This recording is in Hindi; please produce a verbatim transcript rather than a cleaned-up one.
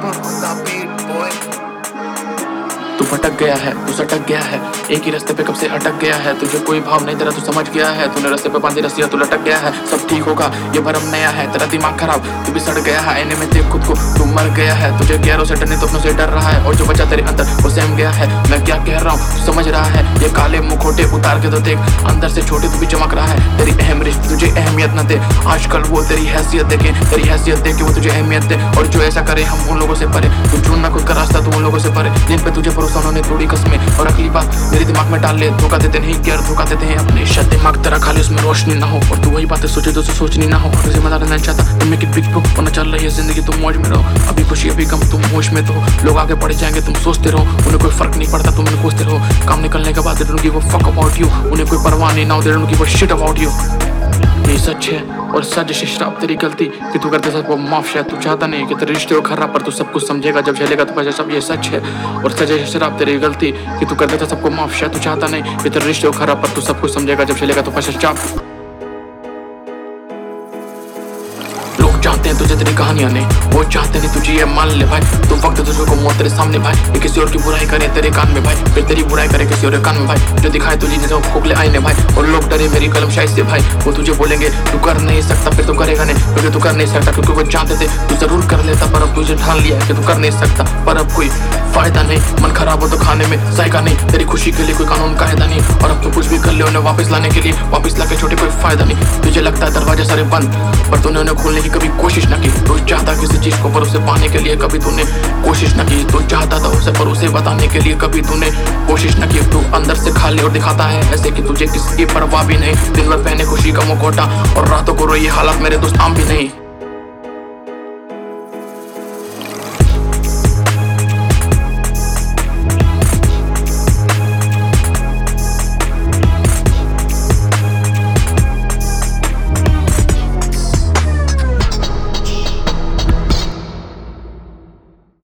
तू भटक गया है, तू सटक गया है, एक ही रास्ते पे कब से अटक गया है। तुझे कोई भाव नहीं तेरा, तू समझ गया है। तूने रास्ते पे बांधी रस्सियां, तू लटक गया है। सब ठीक होगा, ये भरम नया है। तेरा दिमाग खराब, तू भी सड़ गया है। आईने में देख खुद को, तू मर गया है। तुझे गैरों से डरने तो अपनों से डर रहा है, और जो बचा तेरे अंदर वो सहम गया है। मैं क्या कह रहा हूँ तू समझ रहा है? ये काले मुखोटे उतार के तो देख, अंदर से छोटे तू भी चमक रहा है। तेरी अहम रिश्ते तुझे अहमियत न दे, आजकल वो तेरी हैसियत देखे, तेरी हैसियत देख के वो तुझे अहमियत दे। और जो ऐसा करे हम उन लोगों से परे, तू चुनना खुद का रास्ता, तू उन लोगों से परे जिन पे तुझे भरोसा उन्होंने तोड़ी कसमें। और अगली बात मेरे दिमाग में डाल ले, धोखा देते नहीं केयर, धोखा देते हैं अपने। शायद दिमाग तेरा खाली, उसमें रोशनी ना हो, और तू वही बातें सोचे जो सोचनी ना हो। और जिम्मेदार रहना चाहता तुम एक बिग बुक होना चल रही है जिंदगी, तुम मौज में रहो। अभी खुशी अभी कम, तुम होश में तो हो। लोग आगे बढ़ जाएंगे, तुम सोचते रहो, उन्हें कोई फर्क नहीं पड़ता, तुम उन्हें कोसते रहो। काम निकलने के बाद उनकी वो फक अबाउट यू, उन्हें कोई परवाह नहीं, नाउ देयर उनकी वो शिट अबाउट यू। ये सच है और सच है शराब तेरी गलती कि तू करते सबको माफ। शायद तू चाहता नहीं कि तेरे रिश्ते हो खराब, पर तू सब कुछ समझेगा जब झेलेगा तो पता सब ये सच है और सच है शराब तेरी गलती कि तू कर देता सबको माफ। शायद तू चाहता नहीं कि तेरे रिश्ते हो खराब, पर तू सब कुछ समझेगा जब झेलेगा तो पश्चाताप। लोग चाहते हैं तुझे तेरी कहानियां नहीं, वो चाहते नहीं तुझे ये मान ले भाई। तू वक्त तुझे को मौत तेरे सामने भाई, ये किसी और की बुराई करे तेरे कान में भाई, फिर तेरी बुराई करे किसी और के कान में भाई। जो दिखाए तुझे जैसे खोखले आईने भाई, और लोग डरे मेरी कलम शायद से भाई। वो तुझे बोलेंगे तू कर नहीं सकता, फिर तू करेगा नहीं, क्योंकि तू कर नहीं सकता। क्योंकि वो चाहते थे तू जरूर कर लेता, पर अब तुझे ठान लिया कि तू कर नहीं सकता। पर अब कोई फायदा नहीं, मन खराब हो तो खाने में जायका नहीं, तेरी खुशी के लिए कोई कानून कायदा नहीं। और अब तू कुछ भी कर ले उन्हें वापस लाने के लिए, वापस लाके छोटे कोई फायदा नहीं। तुझे लगता है दरवाजे सारे बंद, पर तूने उन्हें खोलने की कभी कोशिश न की। तू चाहता किसी चीज को पर उसे पाने के लिए, कभी तूने कोशिश न की। तू चाहता था उसे पर उसे बताने के लिए, कभी तूने कोशिश न की। तू अंदर से खाली और दिखाता है ऐसे कि तुझे किसी की परवाह भी नहीं। दिन भर पहने खुशी का मुखौटा और रातों को रोई हालात मेरे दोस्त आम भी नहीं।